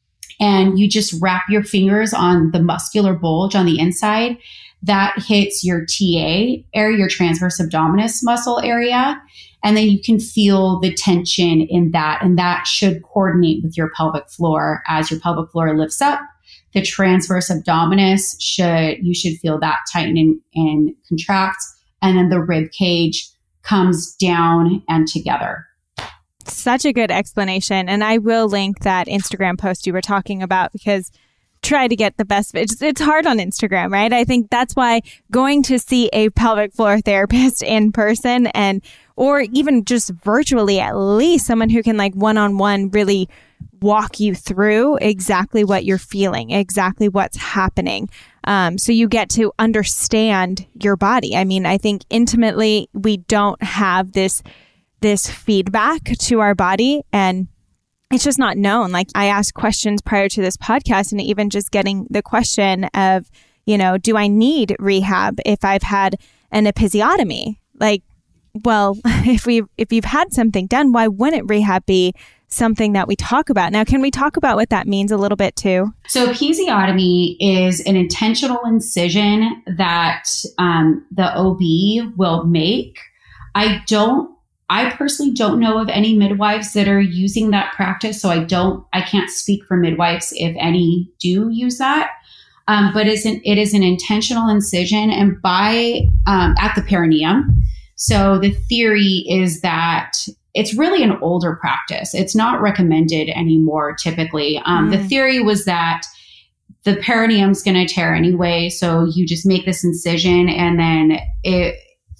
and you just wrap your fingers on the muscular bulge on the inside that hits your T A area, your transverse abdominis muscle area. And then you can feel the tension in that, and that should coordinate with your pelvic floor. As your pelvic floor lifts up, the transverse abdominis should, you should feel that tighten and, and contract. And then the rib cage comes down and together. Such a good explanation. And I will link that Instagram post you were talking about, because try to get the best. It's, it's hard on Instagram, right? I think that's why going to see a pelvic floor therapist in person, and or even just virtually, at least someone who can like one-on-one really walk you through exactly what you're feeling, exactly what's happening. Um, so you get to understand your body. I mean, I think intimately we don't have this this feedback to our body, and it's just not known. Like, I asked questions prior to this podcast, and even just getting the question of, you know, do I need rehab if I've had an episiotomy? Like, well, if we if you've had something done, why wouldn't rehab be something that we talk about? Now, can we talk about what that means a little bit too? So episiotomy is an intentional incision that um, the O B will make. I don't, I personally don't know of any midwives that are using that practice. So I don't, I can't speak for midwives if any do use that. Um, but it's an, it is an intentional incision, and by um, at the perineum. So the theory is that it's really an older practice. It's not recommended anymore typically. Um, mm. The theory was that the perineum's going to tear anyway. So you just make this incision, and then it,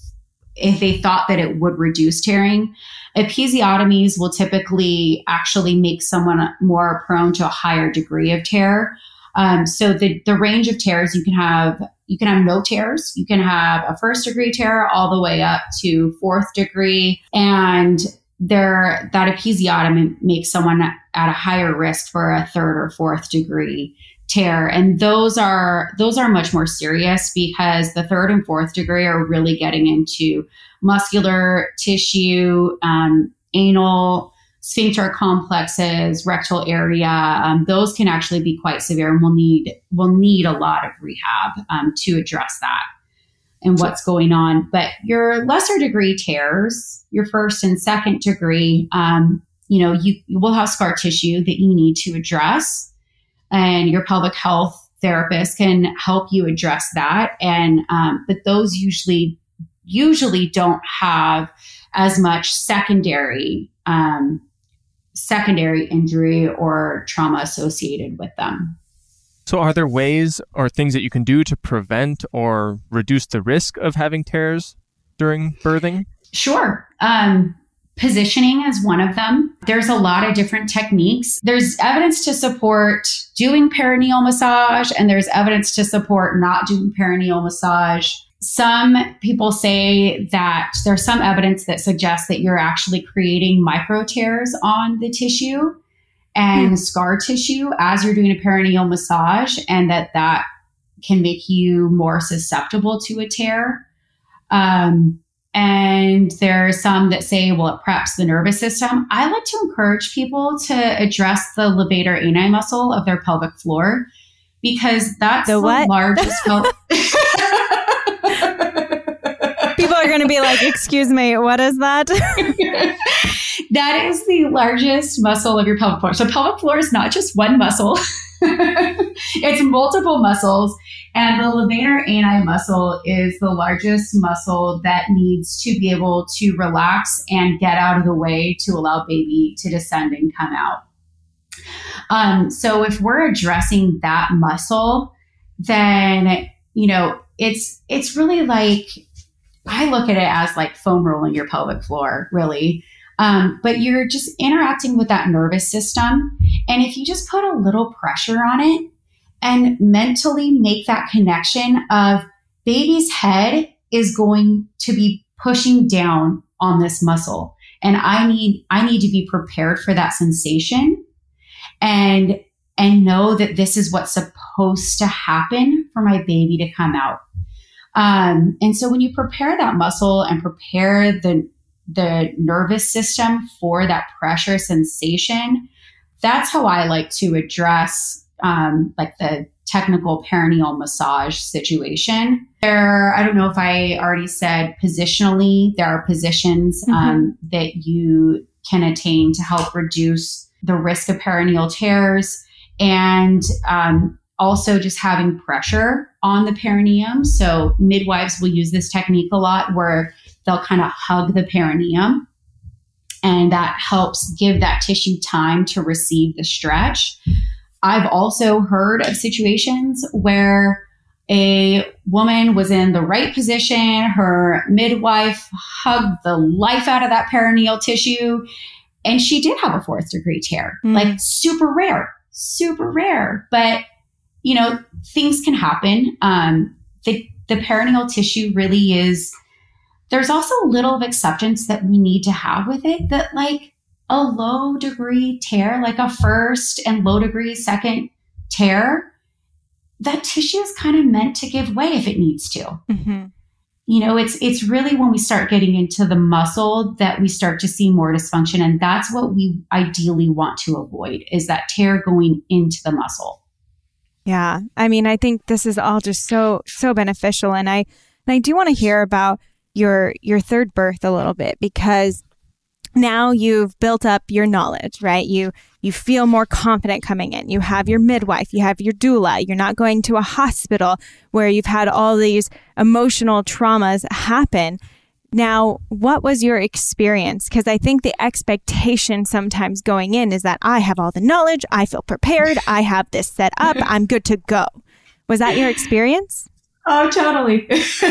if they thought that it would reduce tearing, episiotomies will typically actually make someone more prone to a higher degree of tear. Um, so the, the range of tears, you can have, you can have no tears. You can have a first degree tear all the way up to fourth degree. And there, that episiotomy makes someone at a higher risk for a third or fourth degree tear. And those are, those are much more serious, because the third and fourth degree are really getting into muscular tissue, um, anal, sphincter complexes, rectal area. Um, those can actually be quite severe, and we'll need, we'll need a lot of rehab um, to address that and what's going on. But your lesser degree tears, your first and second degree, um, you know, you, you will have scar tissue that you need to address, and your pelvic health therapist can help you address that. And, um, but those usually, usually don't have as much secondary, um, secondary injury or trauma associated with them. So are there ways or things that you can do to prevent or reduce the risk of having tears during birthing? Sure. Um, positioning is one of them. There's a lot of different techniques. There's evidence to support doing perineal massage, and there's evidence to support not doing perineal massage. Some people say that there's some evidence that suggests that you're actually creating micro tears on the tissue and mm. scar tissue as you're doing a perineal massage, and that that can make you more susceptible to a tear. Um, and there are some that say, well, it preps the nervous system. I like to encourage people to address the levator ani muscle of their pelvic floor, because that's the, the what? largest pelvic. People are going to be like, excuse me, what is that? That is the largest muscle of your pelvic floor. So pelvic floor is not just one muscle. It's multiple muscles. And the levator ani muscle is the largest muscle that needs to be able to relax and get out of the way to allow baby to descend and come out. Um, so if we're addressing that muscle, then, you know, it's, it's really like, I look at it as like foam rolling your pelvic floor, really. Um, but you're just interacting with that nervous system. And if you just put a little pressure on it and mentally make that connection of baby's head is going to be pushing down on this muscle. And I need, I need to be prepared for that sensation and, and know that this is what's supposed to happen for my baby to come out. Um, and so when you prepare that muscle and prepare the, the nervous system for that pressure sensation, that's how I like to address, um, like the technical perineal massage situation. There, I don't know if I already said positionally, there are positions, mm-hmm. um, that you can attain to help reduce the risk of perineal tears, and, um, also just having pressure on the perineum. So midwives will use this technique a lot, where they'll kind of hug the perineum, and that helps give that tissue time to receive the stretch. I've also heard of situations where a woman was in the right position, her midwife hugged the life out of that perineal tissue, and she did have a fourth degree tear. Mm. Like super rare, super rare. But, you know, things can happen. Um, the, the perineal tissue really is, there's also a little of acceptance that we need to have with it, that like a low degree tear, like a first and low degree second tear, that tissue is kind of meant to give way if it needs to. Mm-hmm. You know, it's it's really when we start getting into the muscle that we start to see more dysfunction. And that's what we ideally want to avoid, is that tear going into the muscle. Yeah. I mean, I think this is all just so, so beneficial. And I, and I do want to hear about your, your third birth a little bit, because now you've built up your knowledge, right? You, you feel more confident coming in. You have your midwife, you have your doula. You're not going to a hospital where you've had all these emotional traumas happen. Now, what was your experience? Because I think the expectation sometimes going in is that I have all the knowledge, I feel prepared, I have this set up, I'm good to go. Was that your experience? Oh, totally.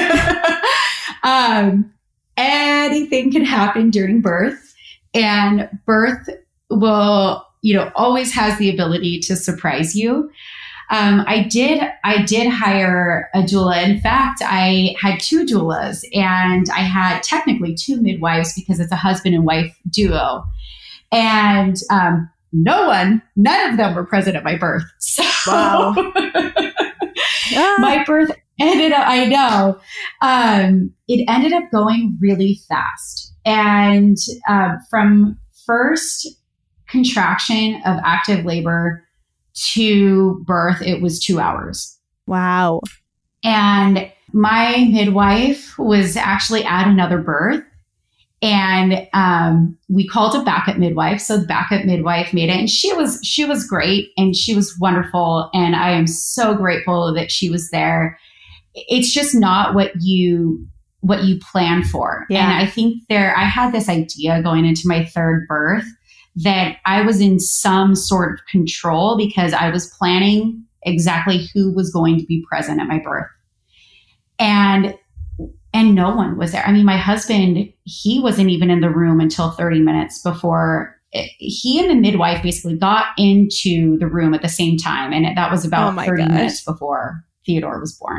um, anything can happen during birth, and birth will, you know, always has the ability to surprise you. Um, I did, I did hire a doula. In fact, I had two doulas, and I had technically two midwives because it's a husband and wife duo. And um, no one, none of them were present at my birth. So wow. ah. My birth ended up, I know, um, it ended up going really fast. And uh, from first contraction of active labor to birth, it was two hours. Wow. And my midwife was actually at another birth, and um, we called a backup midwife. So the backup midwife made it, and she was, she was great, and she was wonderful. And I am so grateful that she was there. It's just not what you, what you plan for. Yeah. And I think there, I had this idea going into my third birth that I was in some sort of control because I was planning exactly who was going to be present at my birth. And, and no one was there. I mean, my husband, he wasn't even in the room until thirty minutes before it, he and the midwife basically got into the room at the same time. And it, that was about oh thirty gosh. minutes before Theodore was born.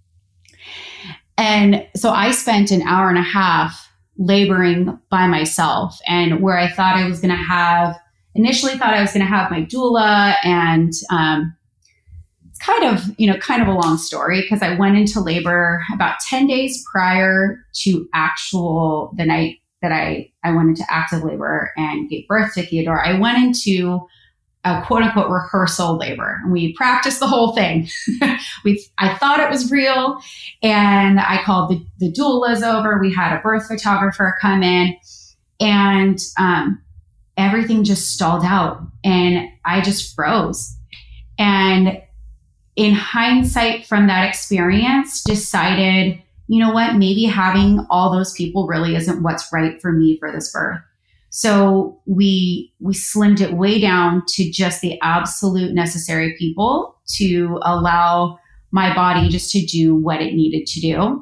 And so I spent an hour and a half laboring by myself, and where I thought I was going to have, initially thought I was going to have my doula, and um, it's kind of, you know, kind of a long story because I went into labor about ten days prior to actual, the night that I, I went into active labor and gave birth to Theodore. I went into a quote unquote rehearsal labor, and we practiced the whole thing. we, I thought it was real, and I called the, the doulas over. We had a birth photographer come in, and um, everything just stalled out, and I just froze. And in hindsight from that experience, decided, you know what, maybe having all those people really isn't what's right for me for this birth. So we we slimmed it way down to just the absolute necessary people to allow my body just to do what it needed to do.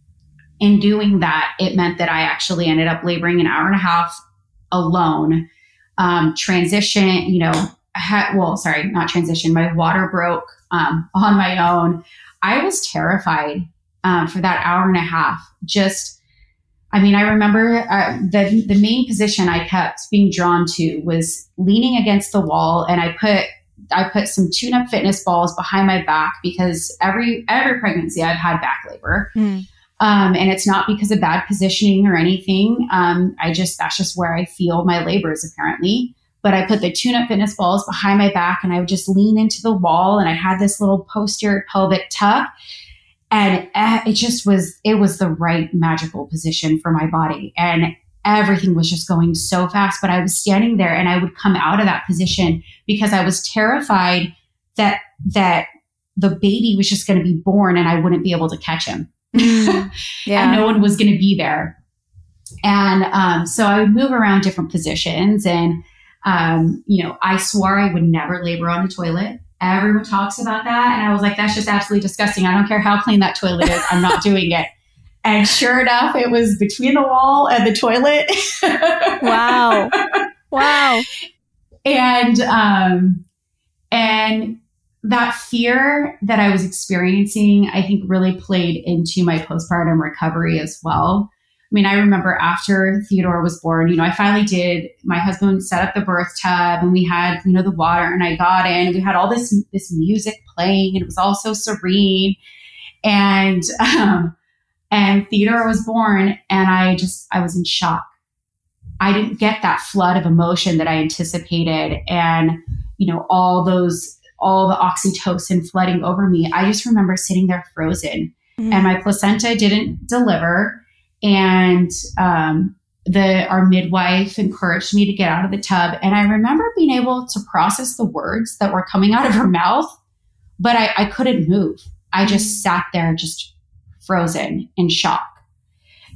In doing that, it meant that I actually ended up laboring an hour and a half alone. Um, transition, you know, had, well, sorry, not transition. My water broke um, on my own. I was terrified um, for that hour and a half. Just I mean, I remember uh, the the main position I kept being drawn to was leaning against the wall, and I put I put some tune-up fitness balls behind my back because every every pregnancy I've had back labor, mm. um, and it's not because of bad positioning or anything. Um, I just that's just where I feel my labors apparently. But I put the tune-up fitness balls behind my back, and I would just lean into the wall, and I had this little posterior pelvic tuck. And it just was, it was the right magical position for my body. And everything was just going so fast. But I was standing there, and I would come out of that position because I was terrified that, that the baby was just going to be born and I wouldn't be able to catch him. Mm, yeah. And no one was going to be there. And um, so I would move around different positions. And, um, you know, I swore I would never labor on a toilet. Everyone talks about that. And I was like, that's just absolutely disgusting. I don't care how clean that toilet is. I'm not doing it. And sure enough, it was between the wall and the toilet. Wow. Wow. And, um, and that fear that I was experiencing, I think really played into my postpartum recovery as well. I mean, I remember after Theodore was born, you know, I finally did, my husband set up the birth tub, and we had, you know, the water, and I got in, we had all this, this music playing, and it was all so serene. And, um, and Theodore was born, and I just, I was in shock. I didn't get that flood of emotion that I anticipated. And, you know, all those, all the oxytocin flooding over me. I just remember sitting there frozen, mm-hmm. and my placenta didn't deliver. And um, the our midwife encouraged me to get out of the tub. And I remember being able to process the words that were coming out of her mouth, but I, I couldn't move. I just sat there just frozen in shock.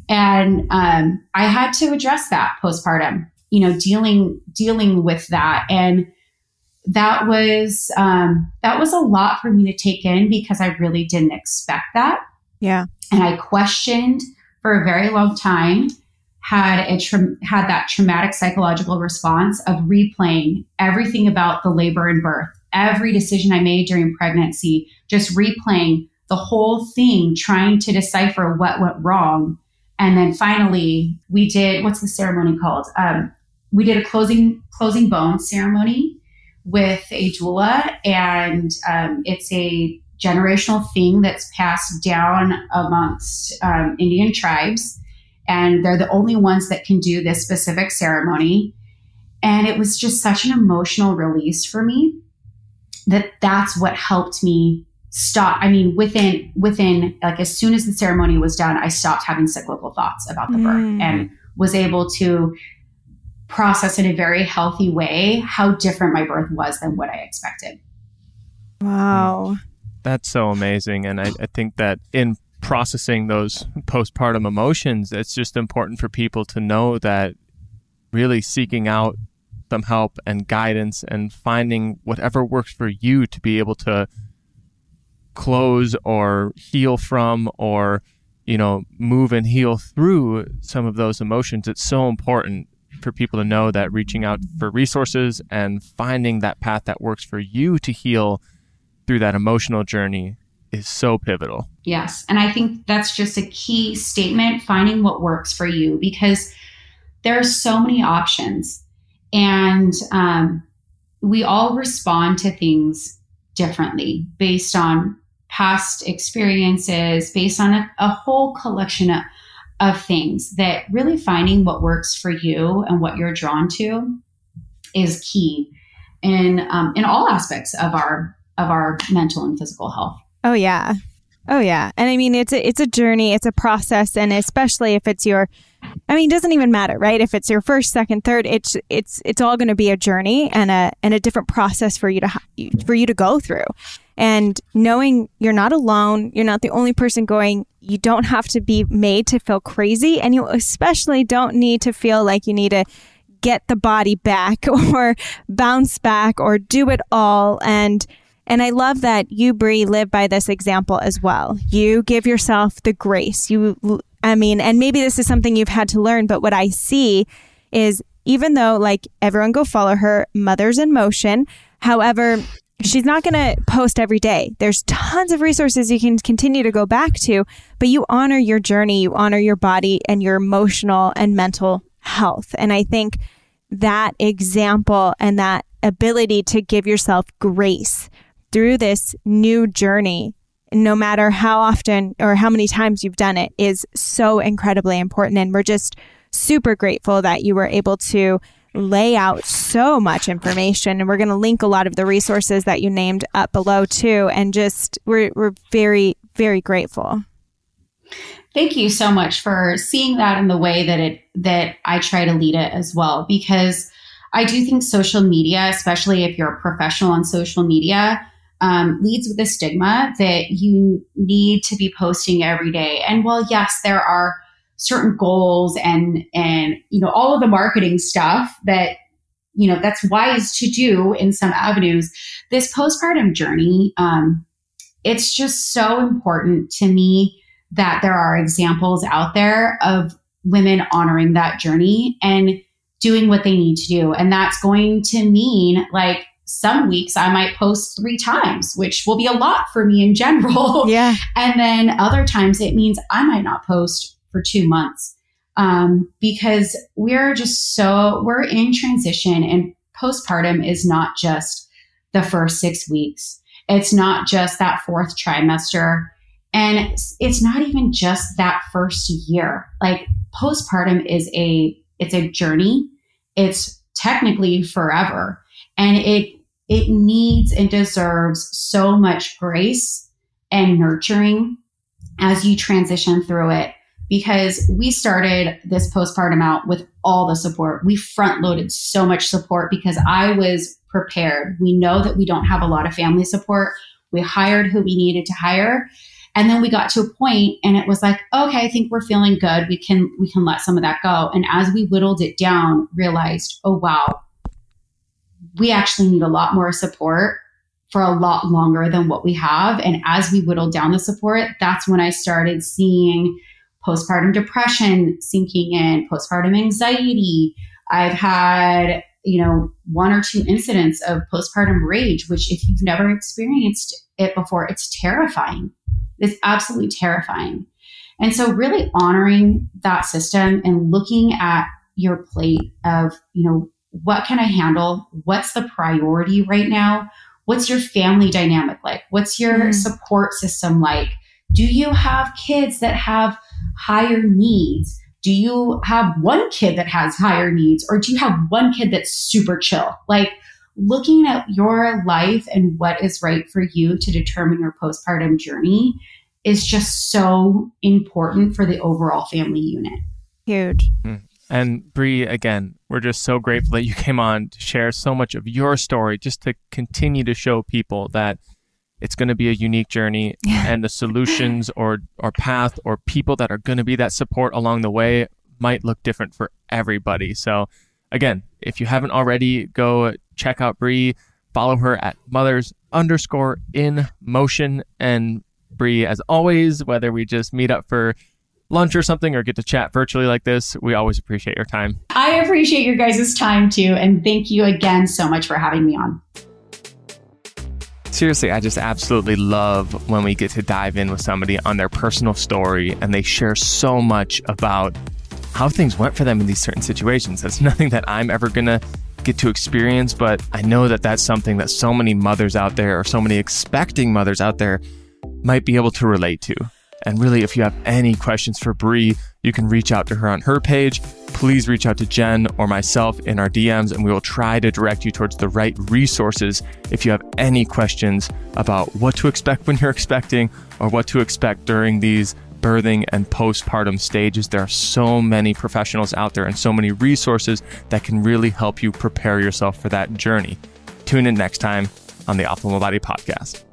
And um, I had to address that postpartum, you know, dealing dealing with that. And that was um, that was a lot for me to take in because I really didn't expect that. Yeah. And I questioned for a very long time, had a tra- had that traumatic psychological response of replaying everything about the labor and birth, every decision I made during pregnancy, just replaying the whole thing, trying to decipher what went wrong. And then finally, we did, what's the ceremony called? Um, we did a closing closing bone ceremony with a doula, and um, it's a generational thing that's passed down amongst um, Indian tribes. And they're the only ones that can do this specific ceremony. And it was just such an emotional release for me that that's what helped me stop. I mean, within, within like as soon as the ceremony was done, I stopped having cyclical thoughts about the birth mm. and was able to process in a very healthy way how different my birth was than what I expected. Wow. That's so amazing. And I, I think that in processing those postpartum emotions, it's just important for people to know that really seeking out some help and guidance and finding whatever works for you to be able to close or heal from, or, you know, move and heal through some of those emotions. It's so important for people to know that reaching out for resources and finding that path that works for you to heal through that emotional journey is so pivotal. Yes. And I think that's just a key statement, finding what works for you, because there are so many options, and um, we all respond to things differently based on past experiences, based on a, a whole collection of, of things, that really finding what works for you and what you're drawn to is key in, um, in all aspects of our, of our mental and physical health. Oh, yeah. Oh, yeah. And I mean, it's a, it's a journey, it's a process. And especially if it's your, I mean, it doesn't even matter, right? If it's your first, second, third, it's, it's, it's all going to be a journey and a, and a different process for you to, for you to go through. And knowing you're not alone, you're not the only person going, you don't have to be made to feel crazy. And you especially don't need to feel like you need to get the body back or bounce back or do it all. And And I love that you, Brie, live by this example as well. You give yourself the grace. You, I mean, and maybe this is something you've had to learn, but what I see is, even though like everyone go follow her, Mothers in Motion, however, she's not going to post every day. There's tons of resources you can continue to go back to, but you honor your journey, you honor your body and your emotional and mental health. And I think that example and that ability to give yourself grace through this new journey, no matter how often or how many times you've done it, is so incredibly important. And we're just super grateful that you were able to lay out so much information. And we're going to link a lot of the resources that you named up below too. And just, we're, we're very, very grateful. Thank you so much for seeing that in the way that it, that I try to lead it as well, because I do think social media, especially if you're a professional on social media, Um, leads with a stigma that you need to be posting every day. And while yes, there are certain goals and, and, you know, all of the marketing stuff that, you know, that's wise to do in some avenues, this postpartum journey, um, it's just so important to me that there are examples out there of women honoring that journey and doing what they need to do. And that's going to mean, like, some weeks I might post three times, which will be a lot for me in general. Yeah. And then other times it means I might not post for two months um, because we're just so, we're in transition, and postpartum is not just the first six weeks. It's not just that fourth trimester. And it's, it's not even just that first year. Like, postpartum is a, it's a journey. It's technically forever. And it, it needs and deserves so much grace and nurturing as you transition through it, because we started this postpartum out with all the support. We front loaded so much support because I was prepared. We know that we don't have a lot of family support. We hired who we needed to hire. And then we got to a point and it was like, okay, I think we're feeling good. We can, we can let some of that go. And as we whittled it down, realized, oh, wow, we actually need a lot more support for a lot longer than what we have. And as we whittled down the support, that's when I started seeing postpartum depression sinking in, postpartum anxiety. I've had, you know, one or two incidents of postpartum rage, which if you've never experienced it before, it's terrifying. It's absolutely terrifying. And so really honoring that system and looking at your plate of, you know, what can I handle? What's the priority right now? What's your family dynamic like? What's your mm. support system like? Do you have kids that have higher needs? Do you have one kid that has higher needs? Or do you have one kid that's super chill? Like looking at your life and what is right for you to determine your postpartum journey is just so important for the overall family unit. Huge. Mm. And Bree, again, we're just so grateful that you came on to share so much of your story, just to continue to show people that it's going to be a unique journey and the solutions or, or path or people that are going to be that support along the way might look different for everybody. So again, if you haven't already, go check out Bree, follow her at mothers underscore in motion. And Bree, as always, whether we just meet up for lunch or something or get to chat virtually like this, we always appreciate your time. I appreciate your guys' time too. And thank you again so much for having me on. Seriously, I just absolutely love when we get to dive in with somebody on their personal story and they share so much about how things went for them in these certain situations. That's nothing that I'm ever going to get to experience, but I know that that's something that so many mothers out there or so many expecting mothers out there might be able to relate to. And really, if you have any questions for Bree, you can reach out to her on her page. Please reach out to Jen or myself in our D Ms, and we will try to direct you towards the right resources if you have any questions about what to expect when you're expecting or what to expect during these birthing and postpartum stages. There are so many professionals out there and so many resources that can really help you prepare yourself for that journey. Tune in next time on the Optimal Body Podcast.